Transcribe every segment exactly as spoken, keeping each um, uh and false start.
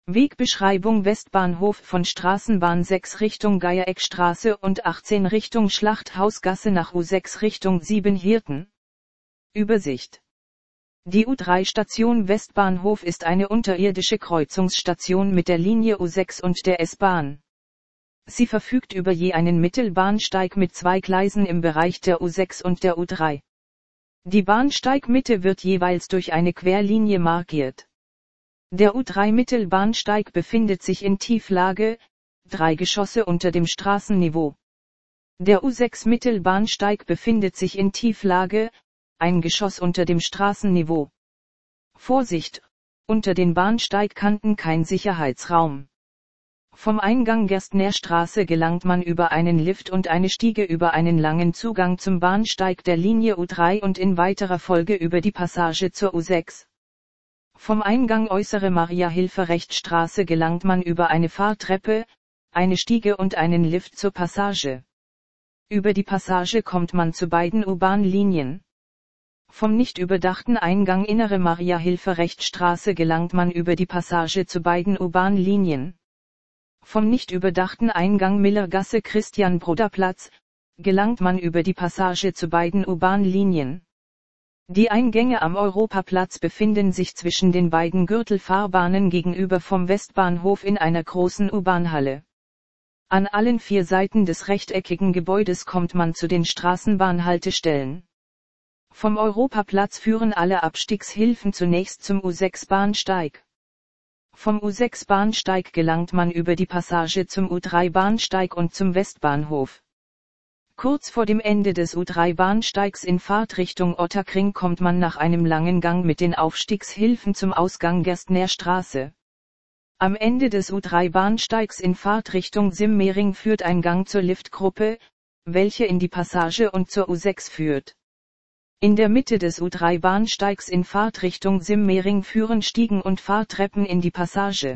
Wegbeschreibung: Westbahnhof von Straßenbahn sechs Richtung Geiereckstraße und achtzehn Richtung Schlachthausgasse nach U sechs Richtung Siebenhirten. Übersicht. Die U drei Station Westbahnhof ist eine unterirdische Kreuzungsstation mit der Linie U sechs und der S-Bahn. Sie verfügt über je einen Mittelbahnsteig mit zwei Gleisen im Bereich der U sechs und der U drei. Die Bahnsteigmitte wird jeweils durch eine Querlinie markiert. Der U drei Mittelbahnsteig befindet sich in Tieflage, drei Geschosse unter dem Straßenniveau. Der U sechs Mittelbahnsteig befindet sich in Tieflage, ein Geschoss unter dem Straßenniveau. Vorsicht! Unter den Bahnsteigkanten kein Sicherheitsraum. Vom Eingang Gerstnerstraße gelangt man über einen Lift und eine Stiege über einen langen Zugang zum Bahnsteig der Linie U drei und in weiterer Folge über die Passage zur U sechs. Vom Eingang Äußere Maria-Hilfer-Recht-Straße gelangt man über eine Fahrtreppe, eine Stiege und einen Lift zur Passage. Über die Passage kommt man zu beiden U-Bahn-Linien. Vom nicht überdachten Eingang Innere Maria-Hilfer-Recht-Straße gelangt man über die Passage zu beiden U-Bahn-Linien. Vom nicht überdachten Eingang Millergasse-Christian-Broder-Platz gelangt man über die Passage zu beiden U-Bahn-Linien. Die Eingänge am Europaplatz befinden sich zwischen den beiden Gürtelfahrbahnen gegenüber vom Westbahnhof in einer großen U-Bahn-Halle. An allen vier Seiten des rechteckigen Gebäudes kommt man zu den Straßenbahnhaltestellen. Vom Europaplatz führen alle Abstiegshilfen zunächst zum U sechs Bahnsteig. Vom U sechs Bahnsteig gelangt man über die Passage zum U drei Bahnsteig und zum Westbahnhof. Kurz vor dem Ende des U drei Bahnsteigs in Fahrtrichtung Ottakring kommt man nach einem langen Gang mit den Aufstiegshilfen zum Ausgang Gerstnerstraße. Am Ende des U drei Bahnsteigs in Fahrtrichtung Simmering führt ein Gang zur Liftgruppe, welche in die Passage und zur U sechs führt. In der Mitte des U drei Bahnsteigs in Fahrtrichtung Simmering führen Stiegen und Fahrtreppen in die Passage.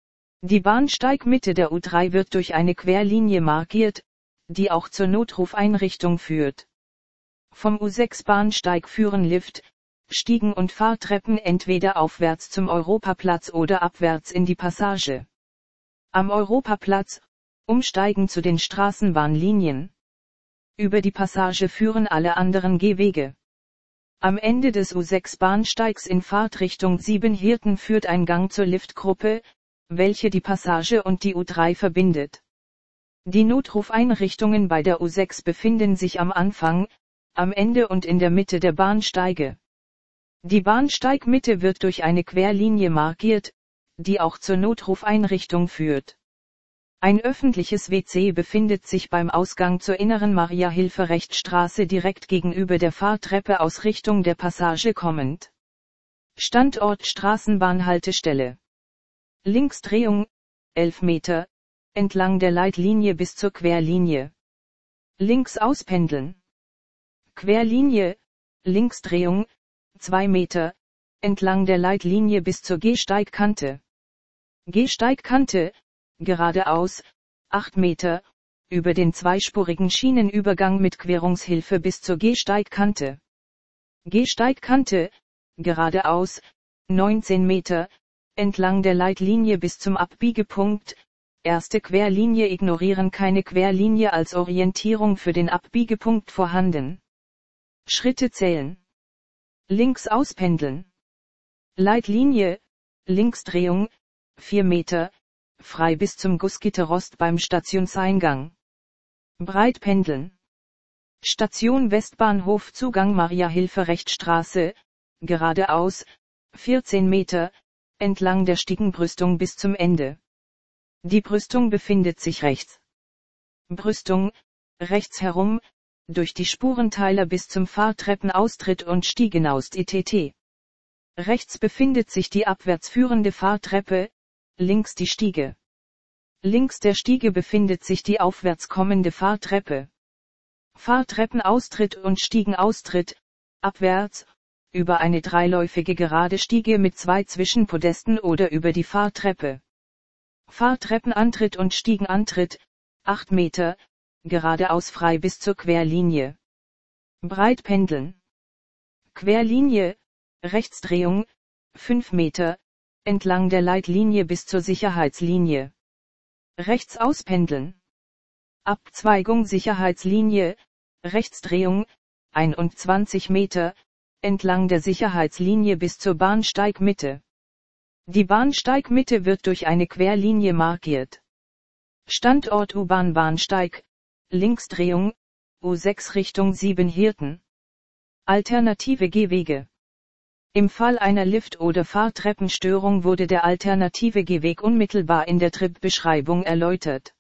Die Bahnsteigmitte der U drei wird durch eine Querlinie markiert, die auch zur Notrufeinrichtung führt. Vom U sechs Bahnsteig führen Lift, Stiegen und Fahrtreppen entweder aufwärts zum Europaplatz oder abwärts in die Passage. Am Europaplatz, umsteigen zu den Straßenbahnlinien. Über die Passage führen alle anderen Gehwege. Am Ende des U sechs Bahnsteigs in Fahrtrichtung Siebenhirten führt ein Gang zur Liftgruppe, welche die Passage und die U drei verbindet. Die Notrufeinrichtungen bei der U sechs befinden sich am Anfang, am Ende und in der Mitte der Bahnsteige. Die Bahnsteigmitte wird durch eine Querlinie markiert, die auch zur Notrufeinrichtung führt. Ein öffentliches W C befindet sich beim Ausgang zur Inneren Maria-Hilfer-Recht-Straße direkt gegenüber der Fahrtreppe aus Richtung der Passage kommend. Standort Straßenbahnhaltestelle. Linksdrehung, elf Meter, entlang der Leitlinie bis zur Querlinie. Links auspendeln. Querlinie, Linksdrehung, zwei Meter, entlang der Leitlinie bis zur Gehsteigkante. Gehsteigkante, geradeaus, acht Meter, über den zweispurigen Schienenübergang mit Querungshilfe bis zur Gehsteigkante. Gehsteigkante, geradeaus, neunzehn Meter, entlang der Leitlinie bis zum Abbiegepunkt, erste Querlinie ignorieren, keine Querlinie als Orientierung für den Abbiegepunkt vorhanden. Schritte zählen. Links auspendeln. Leitlinie, Linksdrehung, vier Meter, frei bis zum Gussgitterrost beim Stationseingang. Breit pendeln. Station Westbahnhof Zugang Maria-Hilfer-Recht-Straße, geradeaus, vierzehn Meter, entlang der Stiegenbrüstung bis zum Ende. Die Brüstung befindet sich rechts. Brüstung, rechts herum, durch die Spurenteiler bis zum Fahrtreppenaustritt und Stiegenaust-I T T. Rechts befindet sich die abwärts führende Fahrtreppe, links die Stiege. Links der Stiege befindet sich die aufwärts kommende Fahrtreppe. Fahrtreppenaustritt und Stiegenaustritt, abwärts, über eine dreiläufige gerade Stiege mit zwei Zwischenpodesten oder über die Fahrtreppe. Fahrtreppenantritt und Stiegenantritt, acht Meter, geradeaus frei bis zur Querlinie. Breit pendeln. Querlinie, Rechtsdrehung, fünf Meter, entlang der Leitlinie bis zur Sicherheitslinie. Rechts auspendeln. Abzweigung Sicherheitslinie, Rechtsdrehung, einundzwanzig Meter, entlang der Sicherheitslinie bis zur Bahnsteigmitte. Die Bahnsteigmitte wird durch eine Querlinie markiert. Standort U-Bahn-Bahnsteig, Linksdrehung, U sechs Richtung Siebenhirten. Alternative Gehwege. Im Fall einer Lift- oder Fahrtreppenstörung wurde der alternative Gehweg unmittelbar in der Tripbeschreibung erläutert.